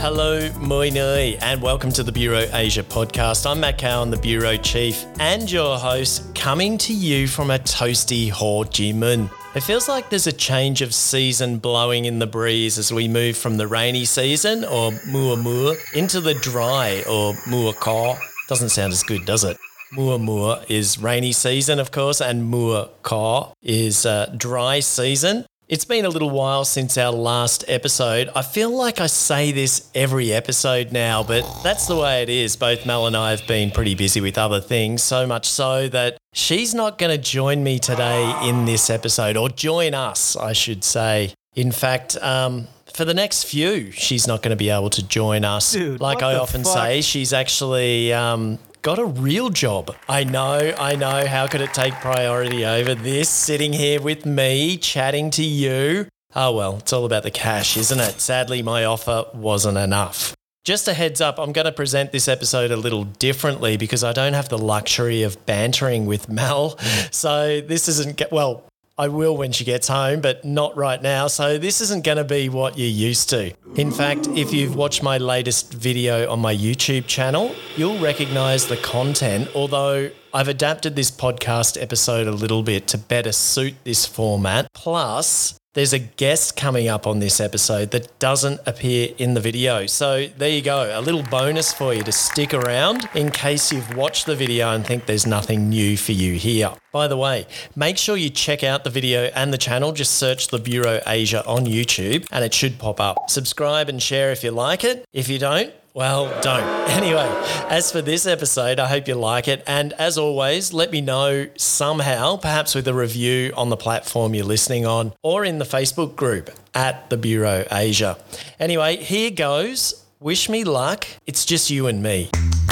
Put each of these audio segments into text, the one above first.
Hello, moi noi, and welcome to the Bureau Asia podcast. I'm Matt Cowan, the Bureau Chief, and your host, coming to you from a toasty Ho Chi Minh. It feels like there's a change of season blowing in the breeze as we move from the rainy season, or mùa mưa, into the dry, or mùa có. Doesn't sound as good, does it? Mùa mưa is rainy season, of course, and mùa có is dry season. It's been a little while since our last episode. I feel like I say this every episode now, but that's the way it is. Both Mel and I have been pretty busy with other things, so much so that she's not going to join me today in this episode, or join us, I should say. In fact, for the next few, she's not going to be able to join us. Dude, like I often say, she's actually got a real job. I know. How could it take priority over this? Sitting here with me, chatting to you. Oh, well, it's all about the cash, isn't it? Sadly, my offer wasn't enough. Just a heads up, I'm going to present this episode a little differently because I don't have the luxury of bantering with Mel. So this isn't, well, I will when she gets home, but not right now. So this isn't going to be what you're used to. In fact, if you've watched my latest video on my YouTube channel, you'll recognise the content, although I've adapted this podcast episode a little bit to better suit this format. Plus, there's a guest coming up on this episode that doesn't appear in the video. So there you go, a little bonus for you to stick around in case you've watched the video and think there's nothing new for you here. By the way, make sure you check out the video and the channel. Just search the Bureau Asia on YouTube and it should pop up. Subscribe and share if you like it. If you don't, well, don't. Anyway, as for this episode, I hope you like it. And as always, let me know somehow, perhaps with a review on the platform you're listening on or in the Facebook group at the Bureau Asia. Anyway, here goes. Wish me luck. It's just you and me.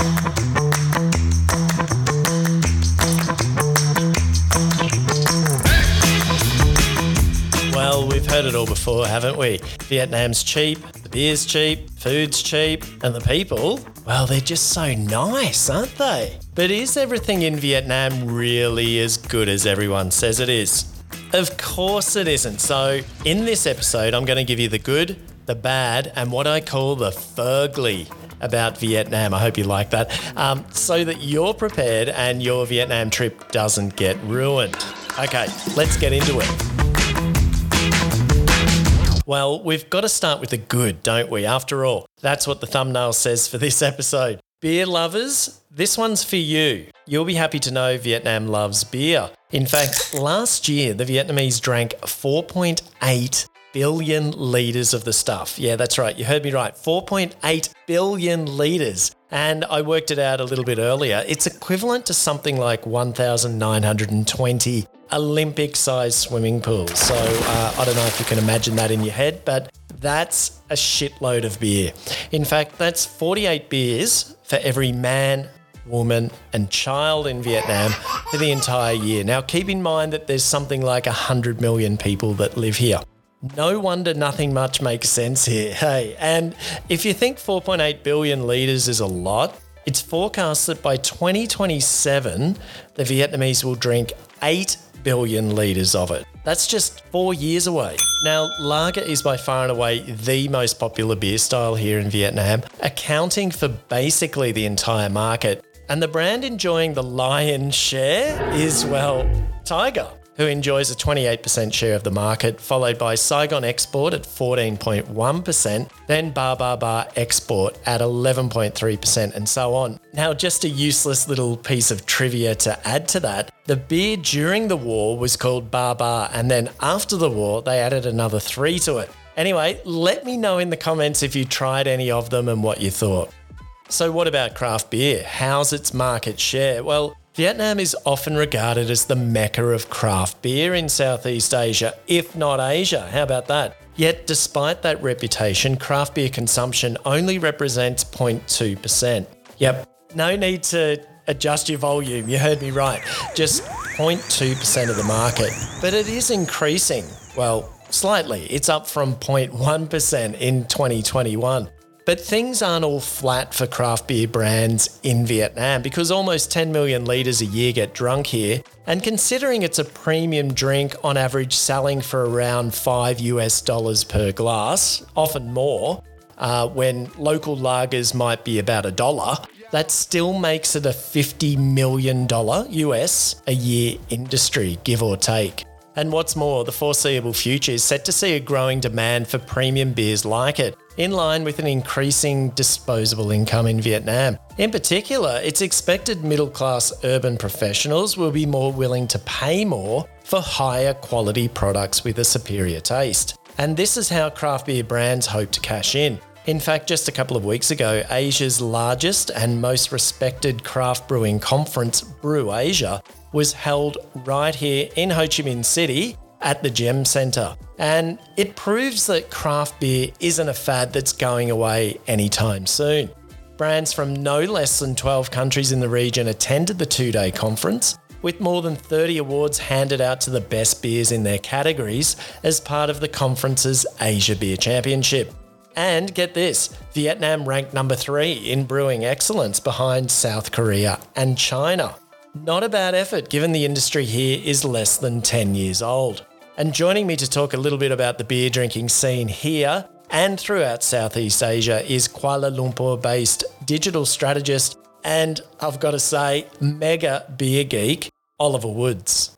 Well, we've heard it all before, haven't we? Vietnam's cheap, the beer's cheap, food's cheap, and the people, well, they're just so nice, aren't they? But is everything in Vietnam really as good as everyone says it is? Of course it isn't. So in this episode, I'm going to give you the good, the bad, and what I call the fugly about Vietnam. I hope you like that. So that you're prepared and your Vietnam trip doesn't get ruined. Okay, let's get into it. Well, we've got to start with the good, don't we? After all, that's what the thumbnail says for this episode. Beer lovers, this one's for you. You'll be happy to know Vietnam loves beer. In fact, last year, the Vietnamese drank 4.8 billion litres of the stuff. Yeah, that's right. You heard me right. 4.8 billion litres. And I worked it out a little bit earlier. It's equivalent to something like 1,920 Olympic-sized swimming pools. So I don't know if you can imagine that in your head, but that's a shitload of beer. In fact, that's 48 beers for every man, woman and child in Vietnam for the entire year. Now, keep in mind that there's something like 100 million people that live here. No wonder nothing much makes sense here. Hey, and if you think 4.8 billion litres is a lot, it's forecast that by 2027, the Vietnamese will drink 8 billion litres of it. That's just 4 years away. Now, lager is by far and away the most popular beer style here in Vietnam, accounting for basically the entire market. And the brand enjoying the lion's share is, well, Tiger, who enjoys a 28% share of the market, followed by Saigon Export at 14.1%, then Bar Bar Bar Export at 11.3%, and so on. Now, just a useless little piece of trivia to add to that, the beer during the war was called Bar Bar, and then after the war, they added another 3 to it. Anyway, let me know in the comments if you tried any of them and what you thought. So what about craft beer? How's its market share? Well, Vietnam is often regarded as the mecca of craft beer in Southeast Asia, if not Asia. How about that? Yet, despite that reputation, craft beer consumption only represents 0.2%. Yep, no need to adjust your volume. You heard me right. Just 0.2% of the market. But it is increasing. Well, slightly. It's up from 0.1% in 2021. But things aren't all flat for craft beer brands in Vietnam because almost 10 million litres a year get drunk here. And considering it's a premium drink on average selling for around $5 per glass, often more, when local lagers might be about $1, that still makes it a $50 million US a year industry, give or take. And what's more, the foreseeable future is set to see a growing demand for premium beers like it, in line with an increasing disposable income in Vietnam. In particular, it's expected middle-class urban professionals will be more willing to pay more for higher quality products with a superior taste. And this is how craft beer brands hope to cash in. In fact, just a couple of weeks ago, Asia's largest and most respected craft brewing conference, Brew Asia, was held right here in Ho Chi Minh City at the Gem Centre. And it proves that craft beer isn't a fad that's going away anytime soon. Brands from no less than 12 countries in the region attended the two-day conference, with more than 30 awards handed out to the best beers in their categories as part of the conference's Asia Beer Championship. And get this, Vietnam ranked number 3 in brewing excellence behind South Korea and China. Not a bad effort given the industry here is less than 10 years old. And joining me to talk a little bit about the beer drinking scene here and throughout Southeast Asia is Kuala Lumpur-based digital strategist and, I've got to say, mega beer geek, Oliver Woods.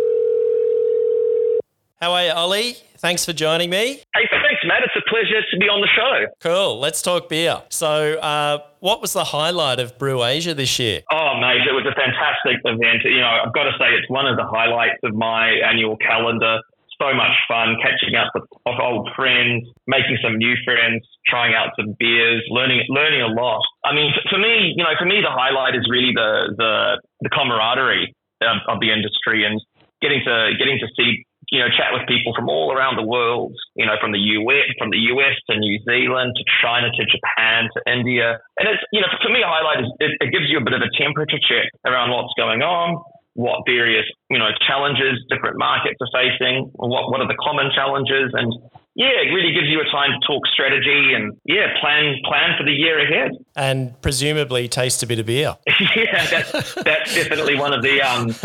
How are you, Ollie? Thanks for joining me. Hey, thanks, Matt. It's a pleasure to be on the show. Cool. Let's talk beer. So what was the highlight of Brew Asia this year? Oh, mate, it was a fantastic event. You know, I've got to say it's one of the highlights of my annual calendar. So much fun catching up with old friends, making some new friends, trying out some beers, learning a lot. I mean, for me, the highlight is really the camaraderie of the industry and getting to see, chat with people from all around the world, from the US to New Zealand to China to Japan to India. And it's, for me, a highlight is it gives you a bit of a temperature check around what's going on, what various, challenges different markets are facing, what are the common challenges. And it really gives you a time to talk strategy and plan for the year ahead. And presumably taste a bit of beer. That's definitely one of the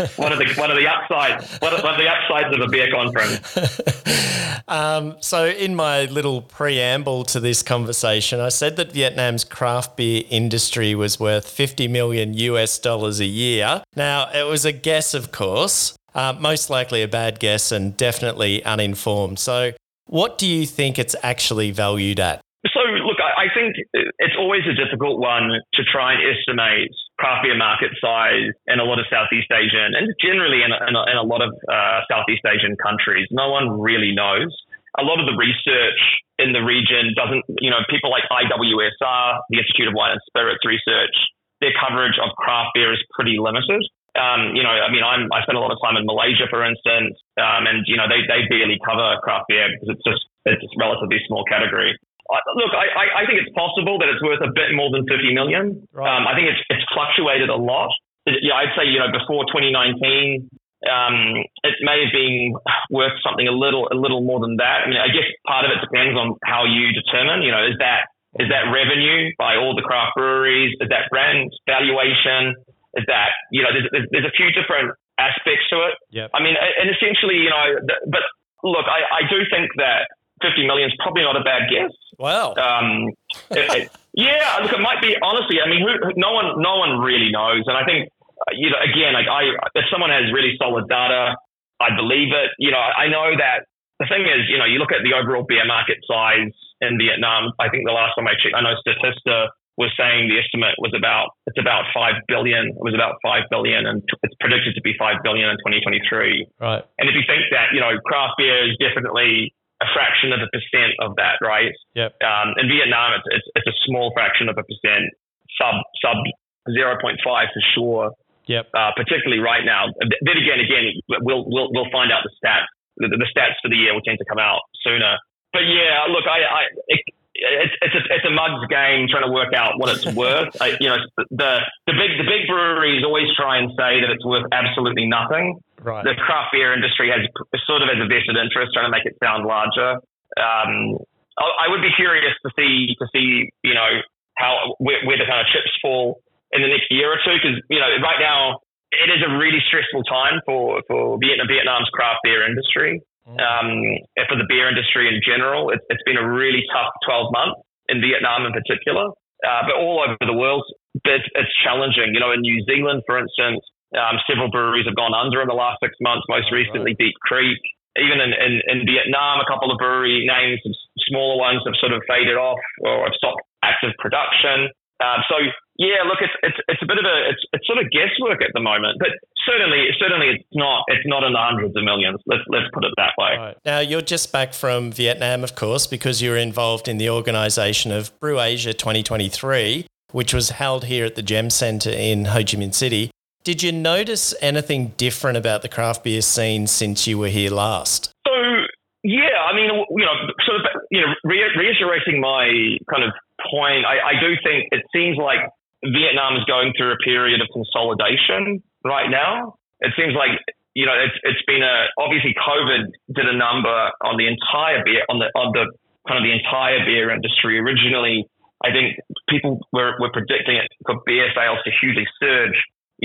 upsides of a beer conference. So in my little preamble to this conversation, I said that Vietnam's craft beer industry was worth $50 million US a year. Now, it was a guess, of course, most likely a bad guess and definitely uninformed. So what do you think it's actually valued at? So, look, I think it's always a difficult one to try and estimate craft beer market size in a lot of Southeast Asian and generally in a lot of Southeast Asian countries. No one really knows. A lot of the research in the region doesn't, people like IWSR, the Institute of Wine and Spirits Research, their coverage of craft beer is pretty limited. I spent a lot of time in Malaysia, for instance, and they barely cover craft beer because it's a relatively small category. Look, I think it's possible that it's worth a bit more than 50 million. Right. I think it's fluctuated a lot. I'd say before 2019, it may have been worth something a little more than that. I mean, I guess part of it depends on how you determine. Is that revenue by all the craft breweries? Is that brand valuation? Is that, there's a few different aspects to it. Yep. I mean, and essentially, but look, I do think that 50 million is probably not a bad guess. Wow. Look, it might be, honestly, I mean, no one really knows. And I think, again, if someone has really solid data, I believe it. I know that the thing is, you look at the overall beer market size in Vietnam. I think the last time I checked, I know Statista was saying the estimate was about 5 billion. It was about 5 billion, and it's predicted to be 5 billion in 2023. Right. And if you think that, craft beer is definitely a fraction of a percent of that, right? Yep. In Vietnam, it's a small fraction of a percent, sub 0.5 for sure. Yep. Particularly right now. Then again, we'll find out the stats. The stats for the year will tend to come out sooner. But look, it's a mug's game trying to work out what it's worth. The big breweries always try and say that it's worth absolutely nothing. Right. The craft beer industry has a vested interest trying to make it sound larger. I would be curious to see where the kind of chips fall in the next year or two, because right now it is a really stressful time for Vietnam's craft beer industry. For the beer industry in general, it's been a really tough 12 months. in Vietnam in particular, but all over the world, it's challenging. You know, in New Zealand, for instance, several breweries have gone under in the last 6 months, most recently Deep Creek. Even in Vietnam, a couple of brewery names, smaller ones, have sort of faded off or have stopped active production. So yeah, look, it's a bit of it's sort of guesswork at the moment, but certainly it's not in the hundreds of millions. Let's put it that way. Right. Now you're just back from Vietnam, of course, because you're involved in the organisation of Brew Asia 2023, which was held here at the Gem Centre in Ho Chi Minh City. Did you notice anything different about the craft beer scene since you were here last? So yeah, I mean, reiterating my kind of point, I do think it seems like Vietnam is going through a period of consolidation right now. It seems like, it's been obviously COVID did a number on the entire beer, on the kind of the entire beer industry. Originally, I think people were predicting it for beer sales to hugely surge.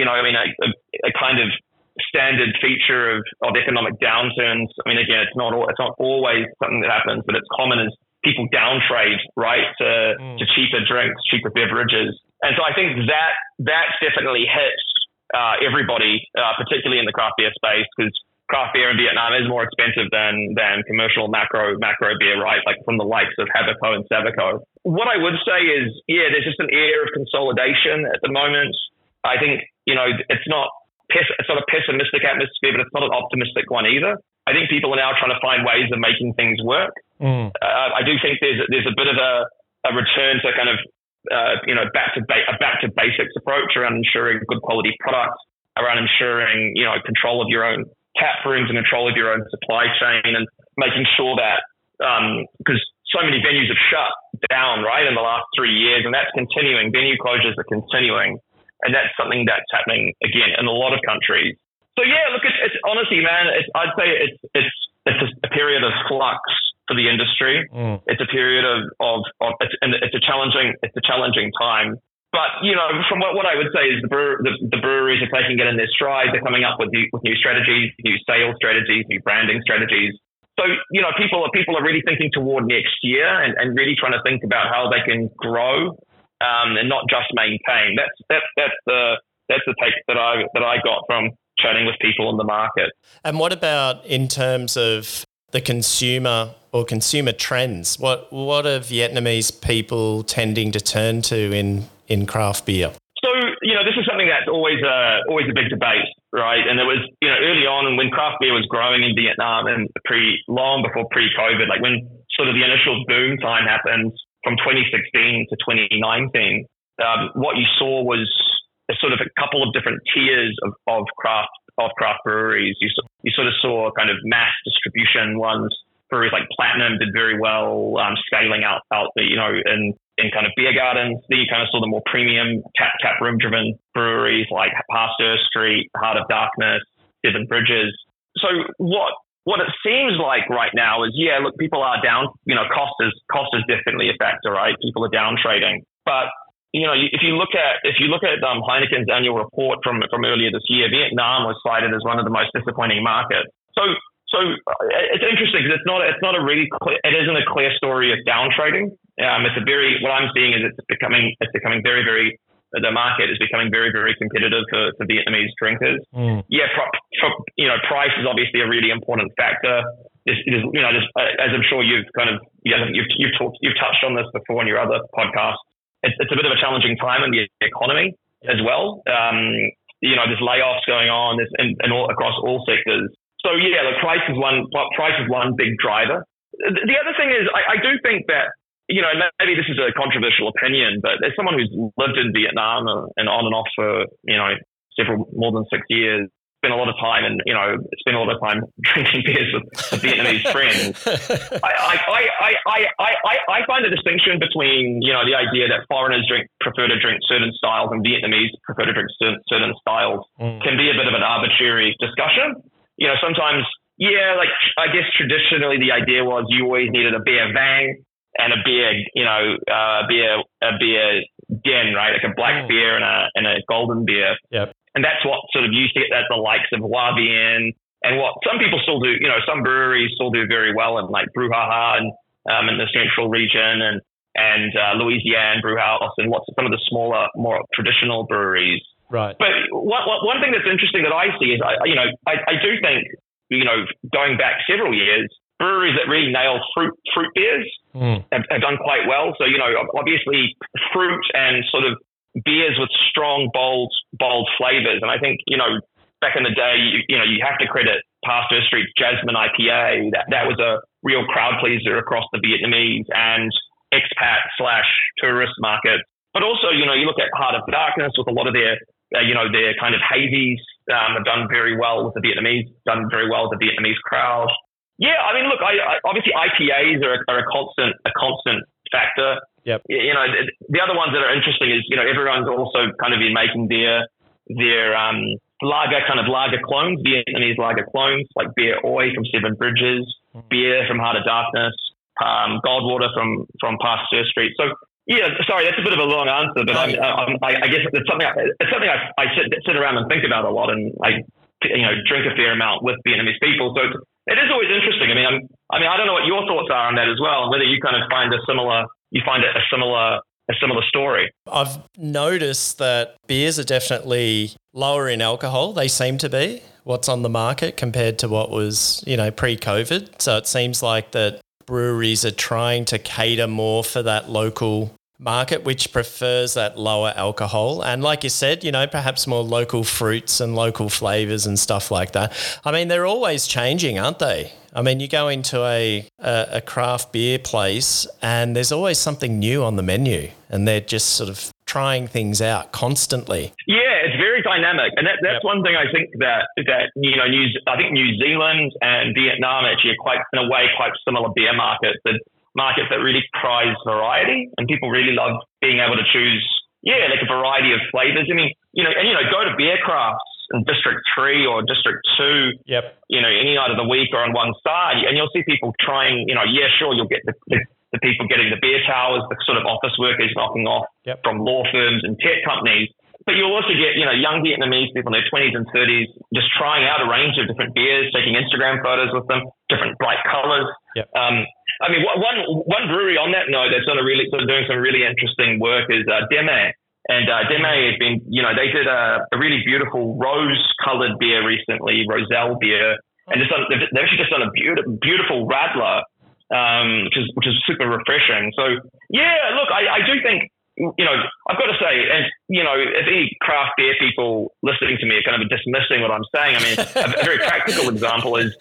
A kind of standard feature of economic downturns. I mean, again, it's not always something that happens, but it's common as people downtrade, right, to cheaper drinks, cheaper beverages. And so I think that's definitely hit everybody, particularly in the craft beer space, because craft beer in Vietnam is more expensive than commercial macro beer, right? Like from the likes of Habaco and Sabaco. What I would say is, yeah, there's just an air of consolidation at the moment. I think, it's not a pessimistic atmosphere, but it's not an optimistic one either. I think people are now trying to find ways of making things work. I do think there's a bit of a return to kind of, back to basics approach around ensuring good quality products, around ensuring, control of your own tap rooms and control of your own supply chain, and making sure that, because so many venues have shut down, right, in the last 3 years, and that's continuing. Venue closures are continuing. And that's something that's happening again in a lot of countries. So yeah, look, it's honestly, man, I'd say it's a period of flux for the industry. It's a period of it's a challenging time. But from what I would say is the breweries are taking it in their stride. They're coming up with new strategies, new sales strategies, new branding strategies. So people are really thinking toward next year and really trying to think about how they can grow. And not just maintain. That's the take that I got from chatting with people in the market. And what about in terms of the consumer or consumer trends? What are Vietnamese people tending to turn to in craft beer? So this is something that's always a big debate, right? And it was early on when craft beer was growing in Vietnam and long before pre-COVID, like when sort of the initial boom time happened. From 2016 to 2019, what you saw was a sort of a couple of different tiers of craft breweries. You sort of saw kind of mass distribution ones. Breweries like Platinum did very well, scaling out in kind of beer gardens. Then you kind of saw the more premium tap room driven breweries like Pasteur Street, Heart of Darkness, Seven Bridges. So what it seems like right now is, yeah, look, people are down, cost is definitely a factor, right? People are down trading. But, if you look at Heineken's annual report from earlier this year, Vietnam was cited as one of the most disappointing markets. So it's interesting because it isn't a clear story of down trading. What I'm seeing is it's becoming very, very, the market is becoming very, very competitive for Vietnamese drinkers. Yeah, price is obviously a really important factor. As I'm sure you've touched on this before in your other podcasts. It's a bit of a challenging time in the economy as well. There's layoffs going on across all sectors. So yeah, the price is one big driver. The other thing is, I do think that, maybe this is a controversial opinion, but as someone who's lived in Vietnam and on and off for, more than 6 years, spent a lot of time drinking beers with Vietnamese friends. I find a distinction between, the idea that foreigners prefer to drink certain styles and Vietnamese prefer to drink certain styles can be a bit of an arbitrary discussion. Sometimes, like I guess traditionally the idea was you always needed a beer vang and a beer, a beer den, right? Like a black beer and a golden beer. Yep. And that's what sort of used to get at the likes of Hoa Bien and what some people still do, some breweries still do very well in like Brouhaha and in the central region. And and Louisiana Brewhouse and some of the smaller, more traditional breweries. Right. But one thing that's interesting that I see is, I do think, going back several years, breweries that really nail fruit beers have done quite well. So, obviously fruit and sort of beers with strong, bold flavors. And I think, back in the day, you have to credit Pasteur Street's Jasmine IPA. That was a real crowd pleaser across the Vietnamese and expat/tourist market. But also, you look at Heart of Darkness with a lot of their kind of hazies have done very well with the Vietnamese, done very well with the Vietnamese crowd. Yeah, I mean, look, obviously IPAs are a constant factor. Yep. The other ones that are interesting is, everyone's also kind of been making their lager clones, Vietnamese lager clones, like Beer Oi from Seven Bridges, beer from Heart of Darkness, Goldwater from Pasteur Street. So, yeah, sorry, that's a bit of a long answer, but I guess it's something I sit around and think about a lot, and I drink a fair amount with Vietnamese people. So it is always interesting. I mean, I don't know what your thoughts are on that as well, and whether you kind of find a similar story. I've noticed that beers are definitely lower in alcohol. They seem to be what's on the market compared to what was, pre-COVID. So it seems like that breweries are trying to cater more for that local market, which prefers that lower alcohol. And like you said, perhaps more local fruits and local flavors and stuff like that. I mean, they're always changing, aren't they? I mean, you go into a craft beer place and there's always something new on the menu, and they're just sort of trying things out constantly. Yeah, it's very dynamic. And that's one thing I think that I think New Zealand and Vietnam actually are quite similar beer markets. Markets that really prize variety, and people really love being able to choose, like a variety of flavors. I mean, go to beer crafts in District 3 or District 2, any night of the week or on one side, and you'll see people trying, you'll get the people getting the beer towers, the sort of office workers knocking off from law firms and tech companies. But you'll also get, young Vietnamese people in their 20s and 30s just trying out a range of different beers, taking Instagram photos with them, different bright colors. I mean, one brewery on that note that's doing some really interesting work is Deme. And Deme has been, they did a really beautiful rose-colored beer recently, Roselle beer, and they've actually just done a beautiful Radler, which is super refreshing. So yeah, look, I do think, I've got to say, and if any craft beer people listening to me are kind of dismissing what I'm saying, I mean, a very practical example is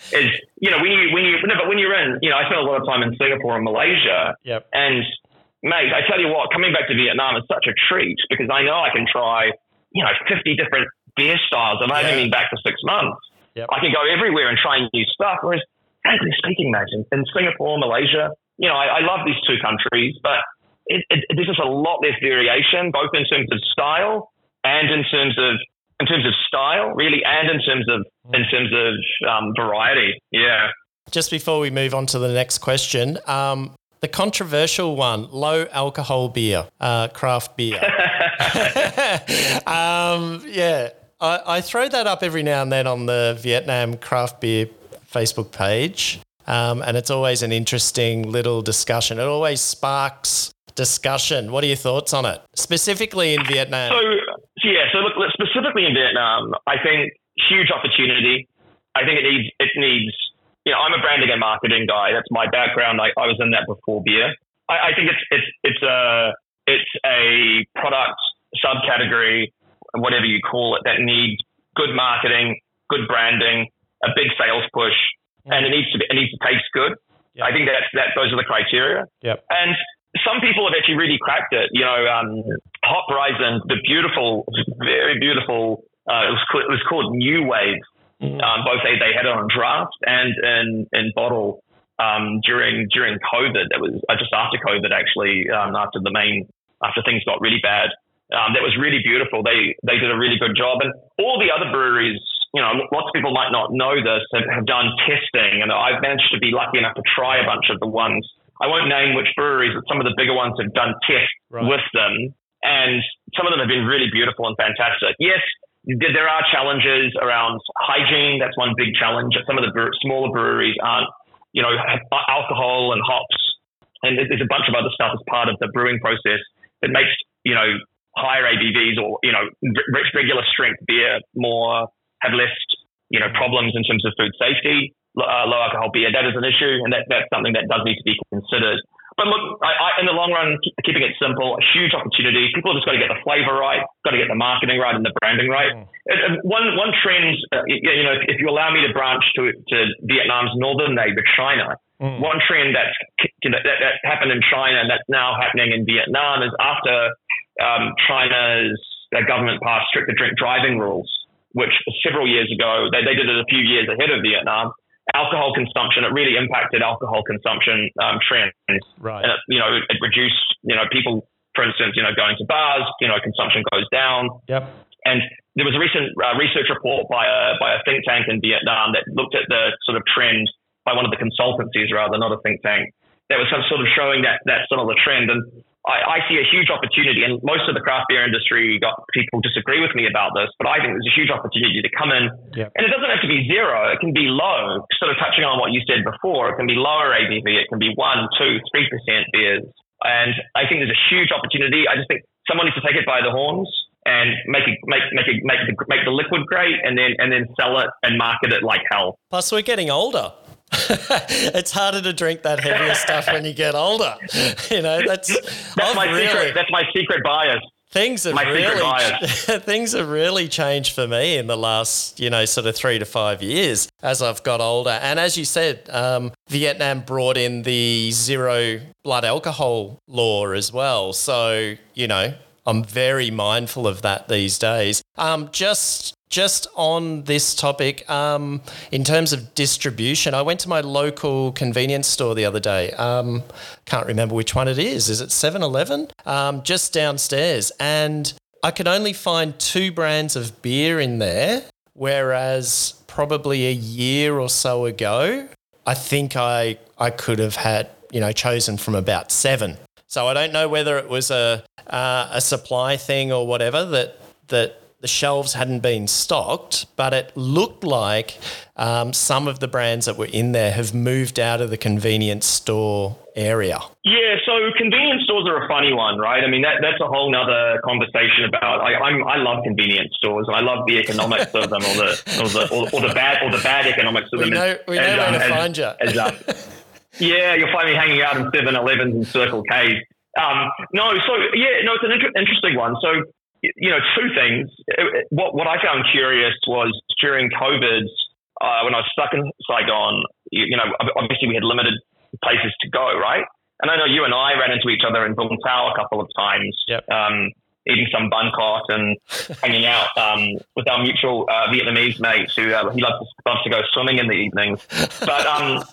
when you're in, I spent a lot of time in Singapore and Malaysia, and mate, I tell you what, coming back to Vietnam is such a treat because I know I can try, 50 different beer styles, and I haven't been back for 6 months. I can go everywhere and try new stuff. Whereas, frankly speaking, mate, in Singapore, Malaysia, I love these two countries, but there's just a lot less variation, both in terms of style and in terms of style, really, and in terms of variety. Yeah. Just before we move on to the next question, the controversial one, low alcohol beer, craft beer. I throw that up every now and then on the Vietnam craft beer Facebook page, and it's always an interesting little discussion. It always sparks discussion. What are your thoughts on it, specifically in Vietnam? So look, specifically in Vietnam, I think huge opportunity. I think it needs. I'm a branding and marketing guy. That's my background. I was in that before beer. I think it's a product subcategory, whatever you call it, that needs good marketing, good branding, a big sales push, and it needs to taste good. I think those are the criteria. And some people have actually really cracked it. Hop Rising, the beautiful, very beautiful. It was called New Wave. Both they had it on draft and in bottle during COVID. That was just after COVID, actually, after things got really bad. That was really beautiful. They did a really good job, and all the other breweries, lots of people might not know this, have done testing, and I've managed to be lucky enough to try a bunch of the ones. I won't name which breweries, but some of the bigger ones have done tests with them, and some of them have been really beautiful and fantastic. Yes, there are challenges around hygiene. That's one big challenge. Some of the smaller breweries aren't, alcohol and hops and there's a bunch of other stuff as part of the brewing process that makes, higher ABVs or, regular strength beer have less, problems in terms of food safety. Low alcohol beer, that is an issue, and that's something that does need to be considered. But look, in the long run, keeping it simple, a huge opportunity. People have just got to get the flavor right, got to get the marketing right and the branding right. One trend, if you allow me to branch to Vietnam's northern neighbor, China, one trend that happened in China and that's now happening in Vietnam is after China's government passed stricter drink driving rules, which several years ago, they did it a few years ahead of Vietnam. Alcohol consumption, it really impacted alcohol consumption trends. Right. And it reduced, people, for instance, going to bars, consumption goes down. Yep. And there was a recent research report by a think tank in Vietnam that looked at the sort of trend by one of the consultancies rather, not a think tank, that was sort of showing that sort of the trend. And I see a huge opportunity, and most of the craft beer industry people disagree with me about this, but I think there's a huge opportunity to come in. Yep. And it doesn't have to be zero. It can be low, sort of touching on what you said before. It can be lower ABV. It can be 1%, 2%, 3% beers. And I think there's a huge opportunity. I just think someone needs to take it by the horns and make the liquid great, and then sell it and market it like hell. Plus, we're getting older. It's harder to drink that heavier stuff when you get older. That's my secret bias. Things have really changed for me in the last, sort of 3 to 5 years as I've got older. And as you said, Vietnam brought in the zero blood alcohol law as well. So, I'm very mindful of that these days. Just on this topic, in terms of distribution, I went to my local convenience store the other day. Can't remember which one it is. Is it 7-Eleven? Just downstairs. And I could only find 2 brands of beer in there, whereas probably a year or so ago, I think I could have had, chosen from about 7. So I don't know whether it was a supply thing or whatever that the shelves hadn't been stocked, but it looked like some of the brands that were in there have moved out of the convenience store area. Yeah, so convenience stores are a funny one, right? I mean, that's a whole nother conversation about. I love convenience stores, and I love the economics of them, or the bad economics of them. We know where to find you. Yeah, you'll find me hanging out in 7-Elevens and Circle K's. It's an interesting one. So, 2 things. What I found curious was during COVID, when I was stuck in Saigon, obviously we had limited places to go, right? And I know you and I ran into each other in Vung Tau a couple of times, yep. Eating some bun cot and hanging out with our mutual Vietnamese mate who he loves to go swimming in the evenings. But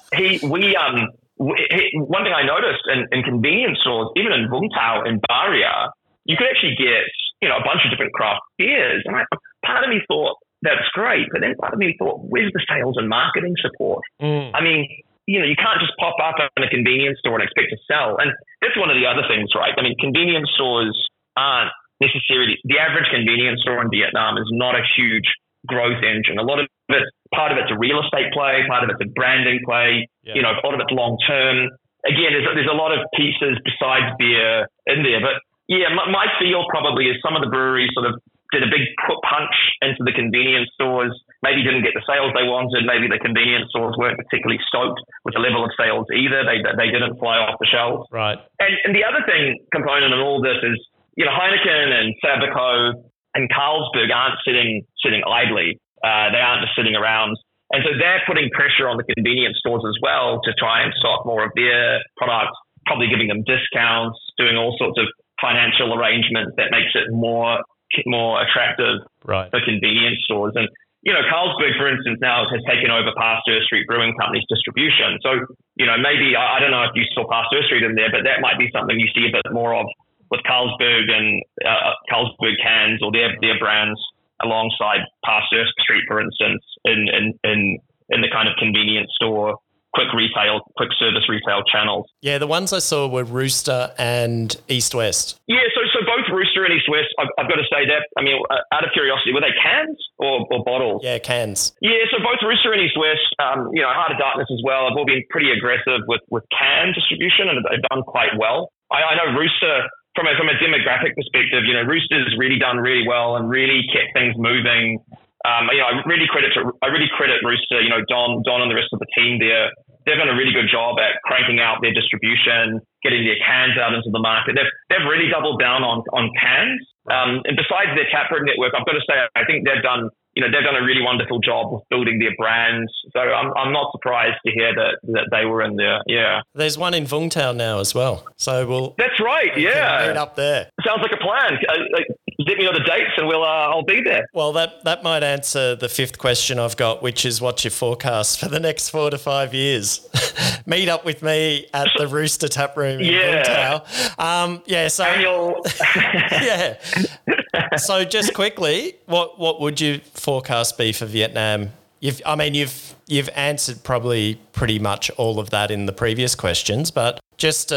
one thing I noticed in convenience stores, even in Vung Tau in Baria, you could actually get a bunch of different craft beers. And part of me thought, that's great. But then part of me thought, where's the sales and marketing support? I mean, you can't just pop up in a convenience store and expect to sell. And that's one of the other things, right? I mean, convenience stores aren't necessarily, the average convenience store in Vietnam is not a huge growth engine. A lot of it, part of it's a real estate play, part of it's a branding play, a lot of it's long term. Again, there's a lot of pieces besides beer in there. But yeah, my feel probably is some of the breweries sort of did a big punch into the convenience stores, maybe didn't get the sales they wanted. Maybe the convenience stores weren't particularly stoked with the level of sales either. They didn't fly off the shelves. Right. And the other component in all this is, Heineken and Sabeco and Carlsberg aren't sitting idly. They aren't just sitting around. And so they're putting pressure on the convenience stores as well to try and stock more of their products, probably giving them discounts, doing all sorts of financial arrangements that makes it more attractive for convenience stores. And, Carlsberg, for instance, now has taken over Pasteur Street Brewing Company's distribution. So, maybe, I don't know if you saw Pasteur Street in there, but that might be something you see a bit more of with Carlsberg and Carlsberg cans or their brands alongside Pasteur Street, for instance, in the kind of convenience store, quick service retail channels. Yeah, the ones I saw were Rooster and East West. Yeah, so both Rooster and East West, I've got to say that, I mean, out of curiosity, were they cans or bottles? Yeah, cans. Yeah, so both Rooster and East West, Heart of Darkness as well, have all been pretty aggressive with can distribution, and they've done quite well. I know Rooster, from a demographic perspective, Rooster's really done really well and really kept things moving. I really credit Rooster, Don and the rest of the team there. They've done a really good job at cranking out their distribution, getting their cans out into the market. They've really doubled down on cans. And besides their taproom network, I've got to say, I think they've done a really wonderful job of building their brands. So I'm not surprised to hear that they were in there. Yeah. There's one in Vungtau now as well. So That's right. Yeah. Meet up there. Sounds like a plan. Let me know the dates and I'll be there. Well, that might answer the fifth question I've got, which is what's your forecast for the next 4 to 5 years? Meet up with me at the Rooster Tap Room in Vungtau. So Daniel. yeah. So just quickly, what would your forecast be for Vietnam? You've answered probably pretty much all of that in the previous questions, but just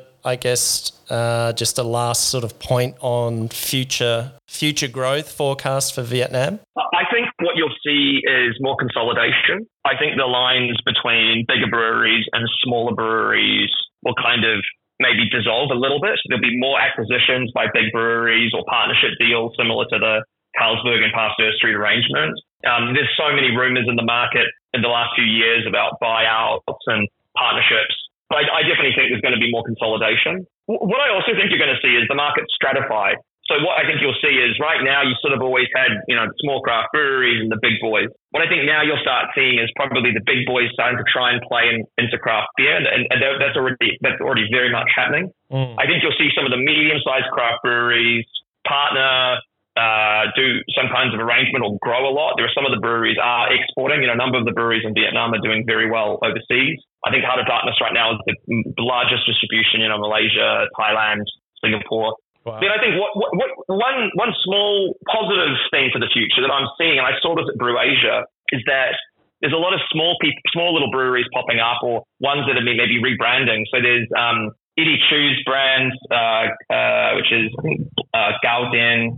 just a last sort of point on future growth forecast for Vietnam? I think what you'll see is more consolidation. I think the lines between bigger breweries and smaller breweries will kind of maybe dissolve a little bit. There'll be more acquisitions by big breweries or partnership deals similar to the Carlsberg and Pasteur Street arrangement. There's so many rumors in the market in the last few years about buyouts and partnerships. But I definitely think there's going to be more consolidation. What I also think you're going to see is the market stratify. So what I think you'll see is right now you sort of always had, small craft breweries and the big boys. What I think now you'll start seeing is probably the big boys starting to try and play into craft beer, and that's already very much happening. I think you'll see some of the medium-sized craft breweries partner, do some kinds of arrangement or grow a lot. There are some of the breweries are exporting. A number of the breweries in Vietnam are doing very well overseas. I think Heart of Darkness right now is the largest distribution, Malaysia, Thailand, Singapore. Wow. Then I think one small positive thing for the future that I'm seeing, and I saw this at Brew Asia, is that there's a lot of small little breweries popping up, or ones that are maybe rebranding. So there's Eddie Chu's brand, which is I think Gao Den,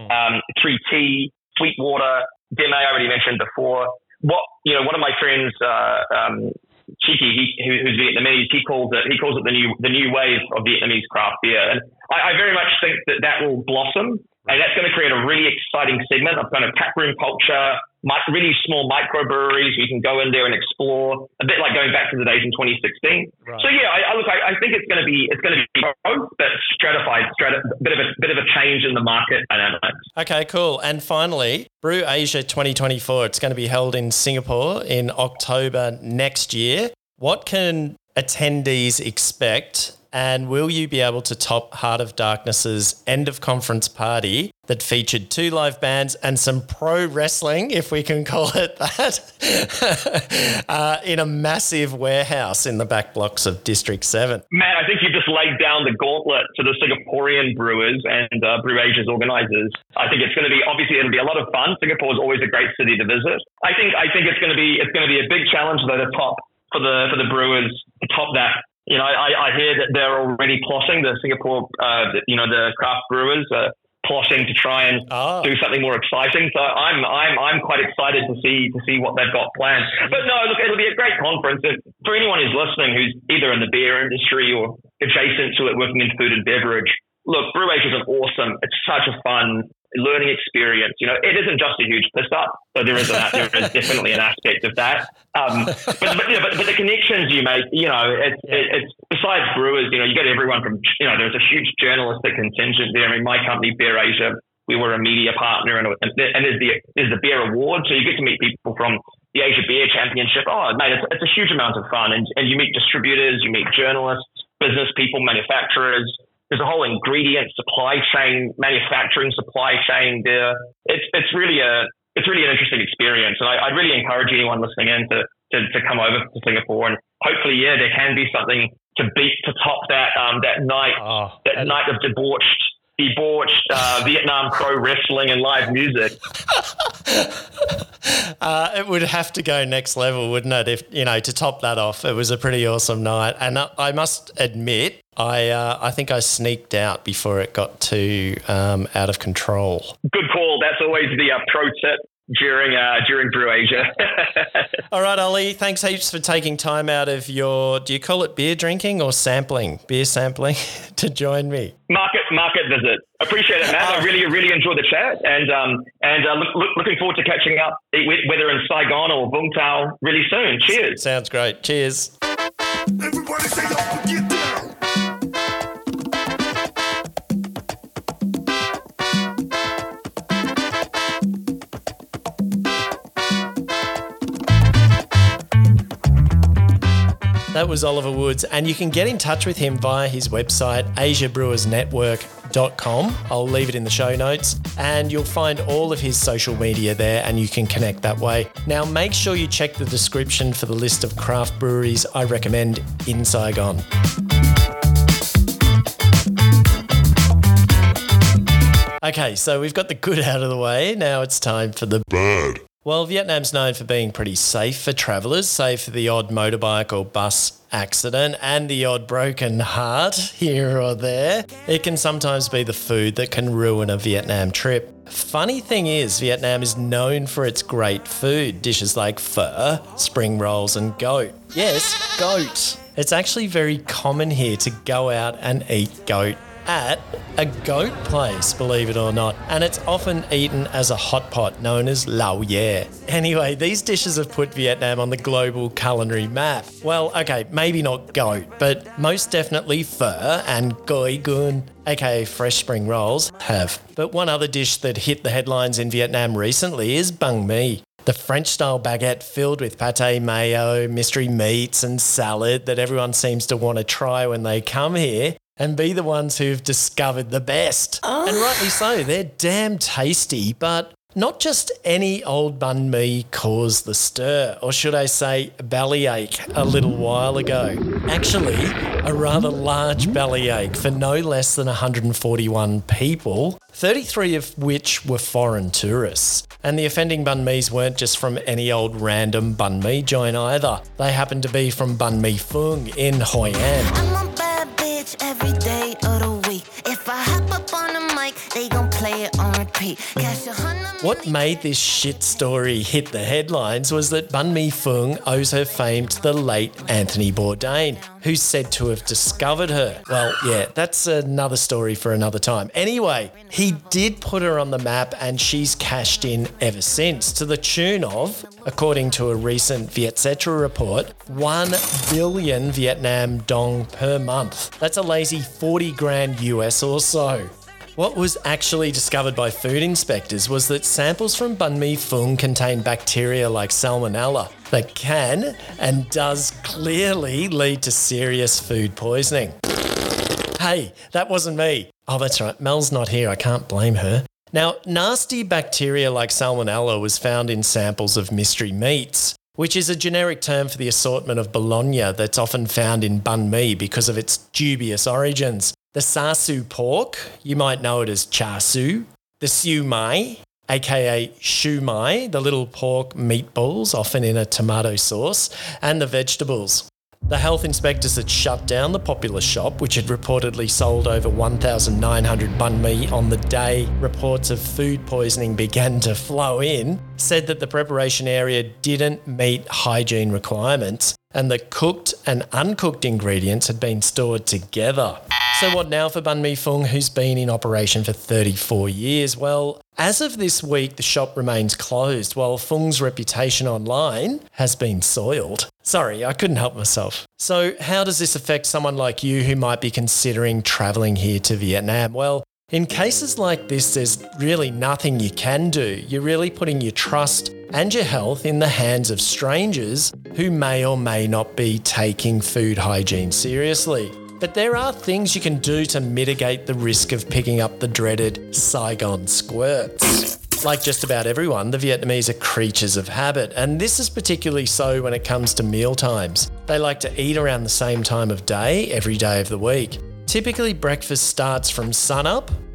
3T, Sweetwater, Deme I already mentioned before. One of my friends, Cheeky, who's Vietnamese, he calls it the new wave of Vietnamese craft beer, and I very much think that will blossom, and that's going to create a really exciting segment of kind of taproom culture, really small microbreweries. We can go in there and explore, a bit like going back to the days in 2016. Right. So yeah, I think it's going to be both, but stratified, bit of a change in the market dynamics. Okay, cool. And finally, Brew Asia 2024. It's going to be held in Singapore in October next year. What can attendees expect? And will you be able to top Heart of Darkness's end of conference party that featured 2 live bands and some pro wrestling, if we can call it that, in a massive warehouse in the back blocks of District 7? Matt, I think you just laid down the gauntlet to the Singaporean brewers and Brew Asia's organisers. I think it's going to be, obviously it'll be a lot of fun. Singapore is always a great city to visit. I think it's going to be a big challenge though to top for the brewers to top that. I hear that they're already plotting, the Singapore, the craft brewers are plotting to try and do something more exciting. So I'm quite excited to see what they've got planned. But no, look, it'll be a great conference. And for anyone who's listening, who's either in the beer industry or adjacent to it, working in food and beverage, look, Brew Asia is awesome. It's such a fun learning experience. It isn't just a huge piss up, so there is definitely an aspect of that. But the connections you make, it's besides brewers, you get everyone from, there's a huge journalistic contingent there. I mean, my company, Beer Asia, we were a media partner, and there's the Beer Award, so you get to meet people from the Asia Beer Championship. Oh, mate, it's a huge amount of fun, and you meet distributors, you meet journalists, business people, manufacturers. There's a whole ingredient supply chain, manufacturing supply chain there. It's really an interesting experience, and I'd really encourage anyone listening in to come over to Singapore, and hopefully, there can be something to top that night, night of debauched debauched Vietnam pro wrestling and live music. It would have to go next level, wouldn't it? If to top that off, it was a pretty awesome night. And I must admit, I think I sneaked out before it got too out of control. Good call. That's always the pro tip during Brew Asia. All right, Ollie, thanks heaps for taking time out of your, do you call it beer drinking or sampling? Beer sampling to join me. Market visit. Appreciate it, Matt. I really enjoyed the chat, and looking forward to catching up, whether in Saigon or Vung Tau, really soon. Cheers. Sounds great. Cheers. Everybody say, don't get down. That was Oliver Woods, and you can get in touch with him via his website, asiabrewersnetwork.com. I'll leave it in the show notes, and you'll find all of his social media there, and you can connect that way. Now, make sure you check the description for the list of craft breweries I recommend in Saigon. Okay, so we've got the good out of the way. Now it's time for the bad. Well, Vietnam's known for being pretty safe for travellers, save for the odd motorbike or bus accident and the odd broken heart here or there. It can sometimes be the food that can ruin a Vietnam trip. Funny thing is, Vietnam is known for its great food, dishes like pho, spring rolls and goat. Yes, goat. It's actually very common here to go out and eat goat at a goat place, believe it or not, and it's often eaten as a hot pot known as lao ye. Anyway, these dishes have put Vietnam on the global culinary map. Well, okay, maybe not goat, but most definitely pho and goi gun, aka fresh spring rolls, have. But one other dish that hit the headlines in Vietnam recently is banh mi. The French-style baguette filled with pate, mayo, mystery meats and salad that everyone seems to want to try when they come here and be the ones who've discovered the best. And rightly so, they're damn tasty, but not just any old banh mi caused the stir, or should I say bellyache, a little while ago. Actually, a rather large bellyache for no less than 141 people, 33 of which were foreign tourists. And the offending banh mi's weren't just from any old random banh mi joint either. They happened to be from Banh Mi Phuong in Hoi An. I'm a bad bitch every day of the week. If I hop up on the mic, they gon' play it on repeat. What made this shit story hit the headlines was that Banh Mi Phuong owes her fame to the late Anthony Bourdain, who's said to have discovered her. Well, yeah, that's another story for another time. Anyway, he did put her on the map and she's cashed in ever since, to the tune of, according to a recent Vietcetera report, 1 billion Vietnam dong per month. That's a lazy 40 grand US or so. What was actually discovered by food inspectors was that samples from Banh Mi Phuong contain bacteria like salmonella that can and does clearly lead to serious food poisoning. Hey, that wasn't me. Oh, that's right. Mel's not here. I can't blame her. Now, nasty bacteria like salmonella was found in samples of mystery meats, which is a generic term for the assortment of bologna that's often found in banh mi because of its dubious origins. The sarsu pork, you might know it as char siu. The siu mai, aka shu mai, the little pork meatballs, often in a tomato sauce, and the vegetables. The health inspectors that shut down the popular shop, which had reportedly sold over 1,900 banh mi on the day reports of food poisoning began to flow in, said that the preparation area didn't meet hygiene requirements and the cooked and uncooked ingredients had been stored together. So what now for Banh Mi Phuong, who's been in operation for 34 years? Well, as of this week, the shop remains closed while Phuong's reputation online has been soiled. Sorry, I couldn't help myself. So how does this affect someone like you who might be considering travelling here to Vietnam? Well, in cases like this, there's really nothing you can do. You're really putting your trust and your health in the hands of strangers who may or may not be taking food hygiene seriously. But there are things you can do to mitigate the risk of picking up the dreaded Saigon squirts. Like just about everyone, the Vietnamese are creatures of habit, and this is particularly so when it comes to meal times. They like to eat around the same time of day every day of the week. Typically, breakfast starts from sunup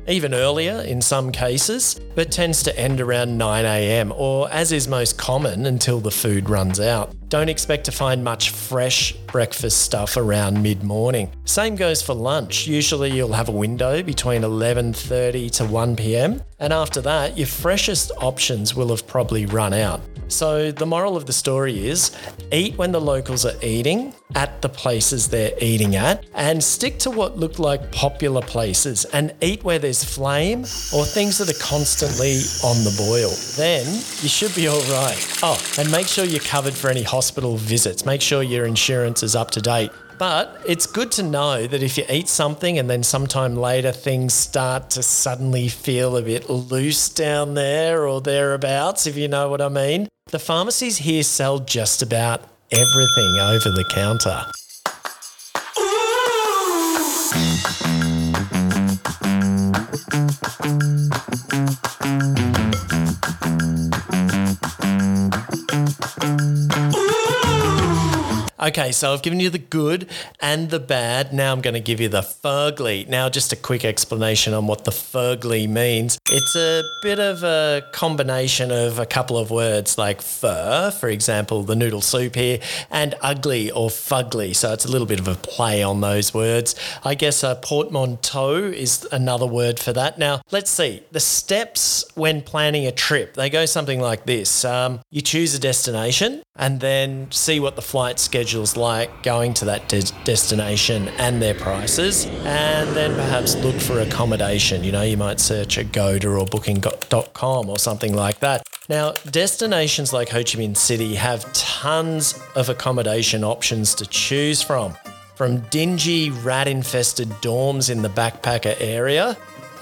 even earlier in some cases, but tends to end around 9 a.m. or, as is most common, until the food runs out. Don't expect to find much fresh breakfast stuff around mid-morning. Same goes for lunch. Usually you'll have a window between 11:30 to 1 p.m, and after that, your freshest options will have probably run out. So the moral of the story is, eat when the locals are eating at the places they're eating at, and stick to what look like popular places, and eat where there's flame or things that are constantly on the boil. Then you should be all right. Oh, and make sure you're covered for any hospital visits. Make sure your insurance is up to date. But it's good to know that if you eat something and then sometime later things start to suddenly feel a bit loose down there or thereabouts, if you know what I mean, the pharmacies here sell just about everything over the counter. Okay, so I've given you the good and the bad. Now I'm going to give you the fugly. Now, just a quick explanation on what the fugly means. It's a bit of a combination of a couple of words like fur, for example, the noodle soup here, and ugly or fugly. So it's a little bit of a play on those words. I guess a portmanteau is another word for that. Now, let's see. The steps when planning a trip, they go something like this. You choose a destination and then see what the flight schedule's like going to that destination and their prices, and then perhaps look for accommodation. You know, you might search Agoda or Booking.com or something like that. Now, destinations like Ho Chi Minh City have tons of accommodation options to choose from dingy, rat-infested dorms in the backpacker area.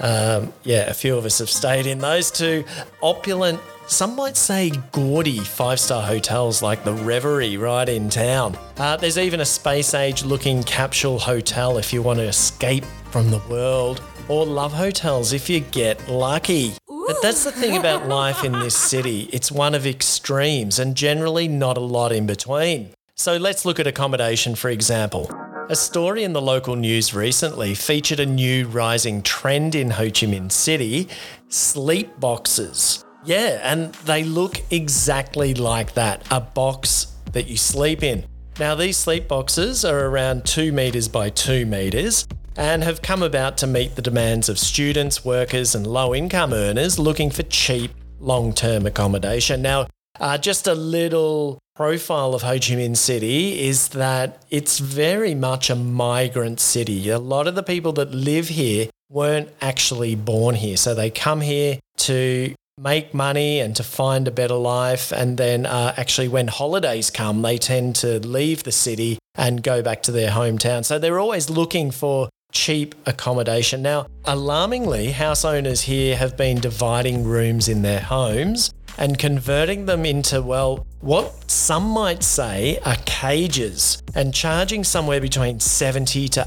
A few of us have stayed in those, to opulent, some might say gaudy 5-star hotels like the Reverie right in town. There's even a space-age looking capsule hotel if you want to escape from the world, or love hotels if you get lucky. But that's the thing about life in this city. It's one of extremes and generally not a lot in between. So let's look at accommodation, for example. A story in the local news recently featured a new rising trend in Ho Chi Minh City: sleep boxes. Yeah, and they look exactly like that, a box that you sleep in. Now, these sleep boxes are around 2 metres by 2 metres and have come about to meet the demands of students, workers and low-income earners looking for cheap, long-term accommodation. Now, just a little profile of Ho Chi Minh City is that it's very much a migrant city. A lot of the people that live here weren't actually born here, so they come here to make money and to find a better life, and then actually when holidays come, they tend to leave the city and go back to their hometown. So they're always looking for cheap accommodation. Now, alarmingly, house owners here have been dividing rooms in their homes and converting them into, well, what some might say are cages, and charging somewhere between $70 to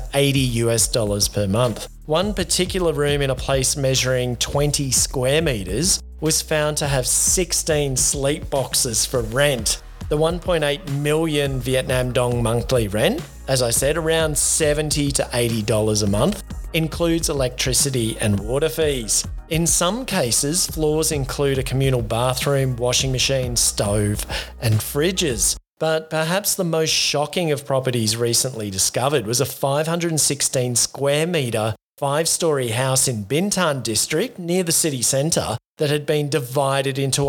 $80 per month. One particular room in a place measuring 20 square metres was found to have 16 sleep boxes for rent. The 1.8 million Vietnam dong monthly rent, as I said, around $70 to $80 a month, includes electricity and water fees. In some cases, floors include a communal bathroom, washing machine, stove, and fridges. But perhaps the most shocking of properties recently discovered was a 516 square metre 5-storey house in Bintan district near the city centre that had been divided into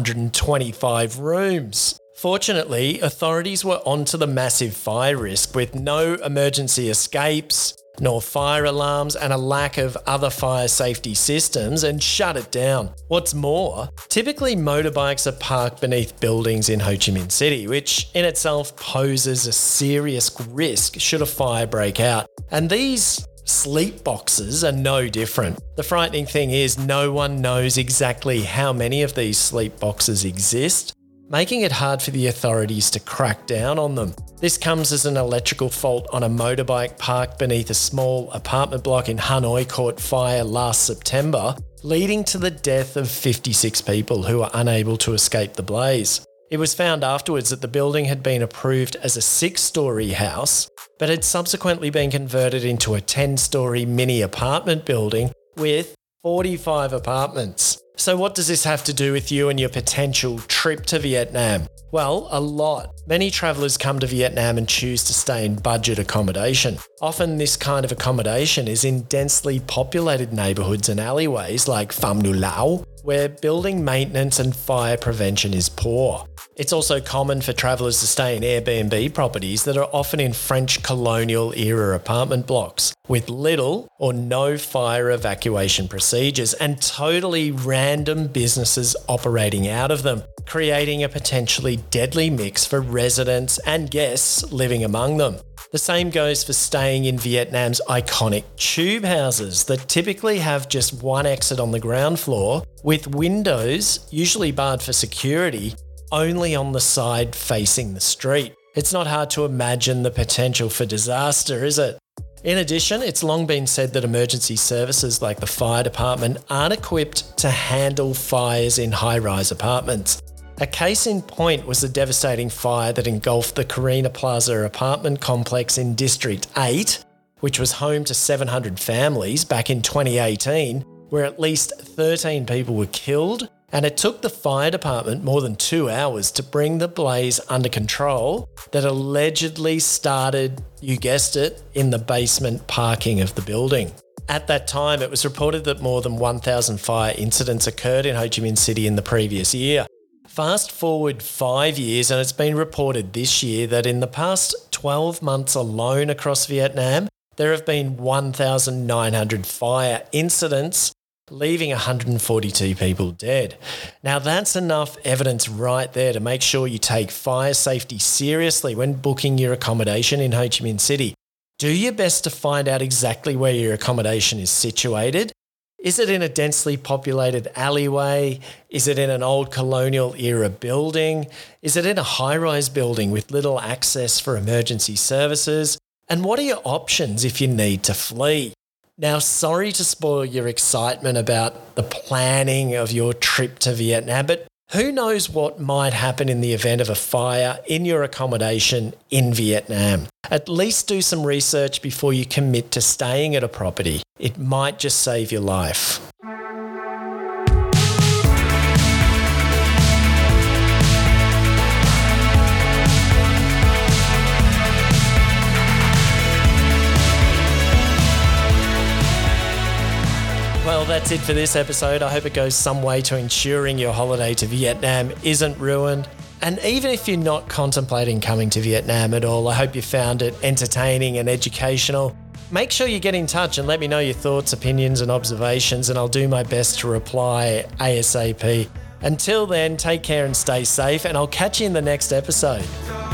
125 rooms. Fortunately, authorities were onto the massive fire risk with no emergency escapes, nor fire alarms, and a lack of other fire safety systems, and shut it down. What's more, typically motorbikes are parked beneath buildings in Ho Chi Minh City, which in itself poses a serious risk should a fire break out. And these sleep boxes are no different. The frightening thing is no one knows exactly how many of these sleep boxes exist, making it hard for the authorities to crack down on them. This comes as an electrical fault on a motorbike parked beneath a small apartment block in Hanoi caught fire last September, leading to the death of 56 people who were unable to escape the blaze. It was found afterwards that the building had been approved as a 6-storey house, but had subsequently been converted into a 10-storey mini apartment building with 45 apartments. So what does this have to do with you and your potential trip to Vietnam? Well, a lot. Many travellers come to Vietnam and choose to stay in budget accommodation. Often this kind of accommodation is in densely populated neighbourhoods and alleyways like Pham Nhu Lao, where building maintenance and fire prevention is poor. It's also common for travellers to stay in Airbnb properties that are often in French colonial era apartment blocks, with little or no fire evacuation procedures and totally random businesses operating out of them, creating a potentially deadly mix for residents and guests living among them. The same goes for staying in Vietnam's iconic tube houses that typically have just one exit on the ground floor, with windows, usually barred for security, only on the side facing the street. It's not hard to imagine the potential for disaster, is it? In addition, it's long been said that emergency services like the fire department aren't equipped to handle fires in high-rise apartments. A case in point was the devastating fire that engulfed the Carina Plaza apartment complex in District 8, which was home to 700 families back in 2018, where at least 13 people were killed, and it took the fire department more than 2 hours to bring the blaze under control that allegedly started, you guessed it, in the basement parking of the building. At that time, it was reported that more than 1,000 fire incidents occurred in Ho Chi Minh City in the previous year. Fast forward 5 years, and it's been reported this year that in the past 12 months alone across Vietnam, there have been 1,900 fire incidents, leaving 142 people dead. Now that's enough evidence right there to make sure you take fire safety seriously when booking your accommodation in Ho Chi Minh City. Do your best to find out exactly where your accommodation is situated. Is it in a densely populated alleyway? Is it in an old colonial era building? Is it in a high-rise building with little access for emergency services? And what are your options if you need to flee? Now, sorry to spoil your excitement about the planning of your trip to Vietnam, but who knows what might happen in the event of a fire in your accommodation in Vietnam? At least do some research before you commit to staying at a property. It might just save your life. Well, that's it for this episode. I hope it goes some way to ensuring your holiday to Vietnam isn't ruined. And even if you're not contemplating coming to Vietnam at all, I hope you found it entertaining and educational. Make sure you get in touch and let me know your thoughts, opinions and observations, and I'll do my best to reply ASAP. Until then, take care and stay safe, and I'll catch you in the next episode.